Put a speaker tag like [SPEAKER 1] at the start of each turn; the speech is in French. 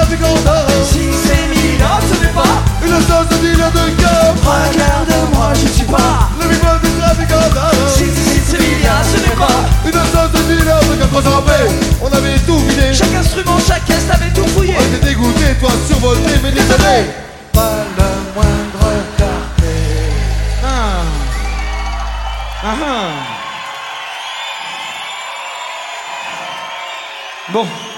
[SPEAKER 1] trafiquant d'armes.
[SPEAKER 2] Si c'est minable, ce n'est pas
[SPEAKER 1] une instance de dealer de cœur.
[SPEAKER 2] Regarde-moi, je suis pas
[SPEAKER 1] Le people du trafiquant d'armes.
[SPEAKER 2] Si c'est minable, ce n'est pas
[SPEAKER 1] une instance de dealer de cœur. Qu'on s'en rappelle, on avait tout vidé.
[SPEAKER 2] chaque instrument, chaque caisse avait tout fouillé.
[SPEAKER 1] On était dégoûté, toi survolté, mais désolé.
[SPEAKER 2] Pas le moindre carpé.
[SPEAKER 3] Bon.